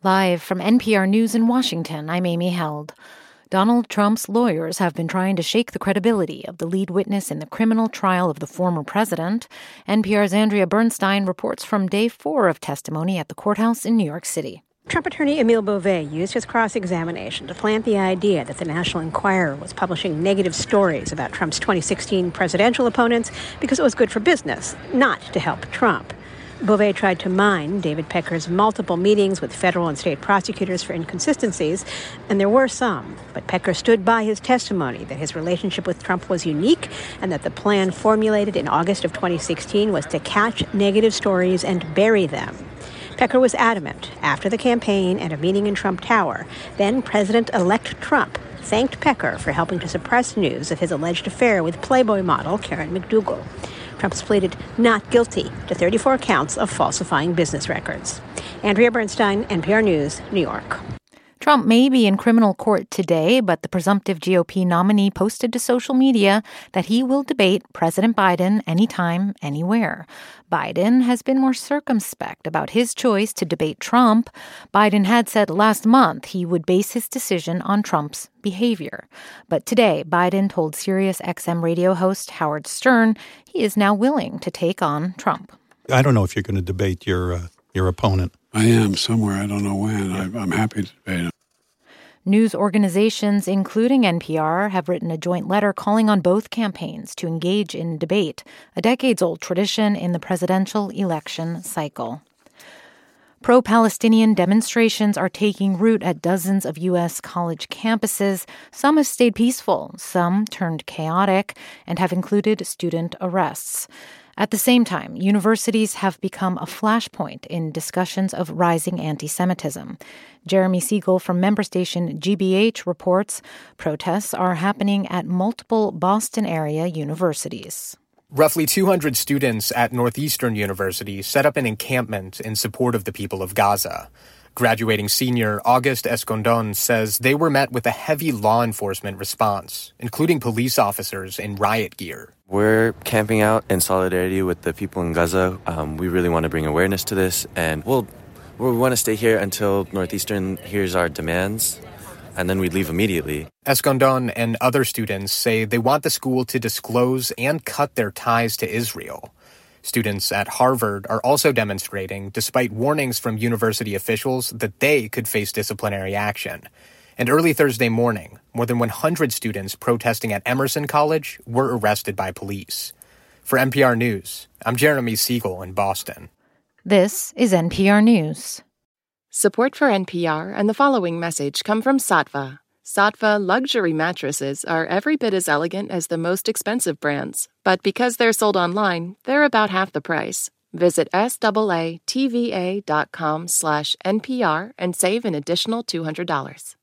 Live from NPR News in Washington, I'm Amy Held. Donald Trump's lawyers have been trying to shake the credibility of the lead witness in the criminal trial of the former president. NPR's Andrea Bernstein reports from day 4 of testimony at the courthouse in New York City. Trump attorney Emile Beauvais used his cross-examination to plant the idea that the National Enquirer was publishing negative stories about Trump's 2016 presidential opponents because it was good for business, not to help Trump. Beauvais tried to mine David Pecker's multiple meetings with federal and state prosecutors for inconsistencies, and there were some. But Pecker stood by his testimony that his relationship with Trump was unique and that the plan formulated in August of 2016 was to catch negative stories and bury them. Pecker was adamant after the campaign and a meeting in Trump Tower. Then President-elect Trump thanked Pecker for helping to suppress news of his alleged affair with Playboy model Karen McDougal. Trump has pleaded not guilty to 34 counts of falsifying business records. Andrea Bernstein, NPR News, New York. Trump may be in criminal court today, but the presumptive GOP nominee posted to social media that he will debate President Biden anytime, anywhere. Biden has been more circumspect about his choice to debate Trump. Biden had said last month he would base his decision on Trump's behavior. But today, Biden told SiriusXM radio host Howard Stern he is now willing to take on Trump. I don't know if you're going to debate your opponent. I am somewhere. I don't know when. I'm happy to debate him. News organizations, including NPR, have written a joint letter calling on both campaigns to engage in debate, a decades-old tradition in the presidential election cycle. Pro-Palestinian demonstrations are taking root at dozens of U.S. college campuses. Some have stayed peaceful, some turned chaotic, and have included student arrests. At the same time, universities have become a flashpoint in discussions of rising anti-Semitism. Jeremy Siegel from member station GBH reports protests are happening at multiple Boston-area universities. Roughly 200 students at Northeastern University set up an encampment in support of the people of Gaza. Graduating senior Auguste Escondon says they were met with a heavy law enforcement response, including police officers in riot gear. We're camping out in solidarity with the people in Gaza. We really want to bring awareness to this, and we want to stay here until Northeastern hears our demands, and then we leave immediately. Escondon and other students say they want the school to disclose and cut their ties to Israel. Students at Harvard are also demonstrating, despite warnings from university officials that they could face disciplinary action. And early Thursday morning, more than 100 students protesting at Emerson College were arrested by police. For NPR News, I'm Jeremy Siegel in Boston. This is NPR News. Support for NPR and the following message come from Saatva. Saatva luxury mattresses are every bit as elegant as the most expensive brands, but because they're sold online, they're about half the price. Visit SAATVA.com/NPR and save an additional $200.